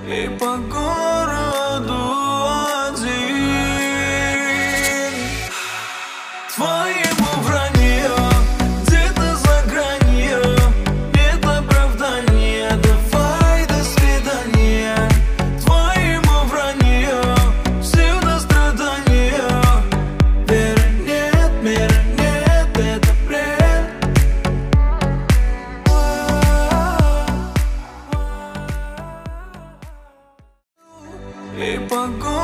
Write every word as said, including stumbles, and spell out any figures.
и по городу один. Твоему вранье где-то за гранью нет оправдания. Давай, до свидания. Твоему вранье всюду страдания. Веры нет, мира нет, это бред. И по городу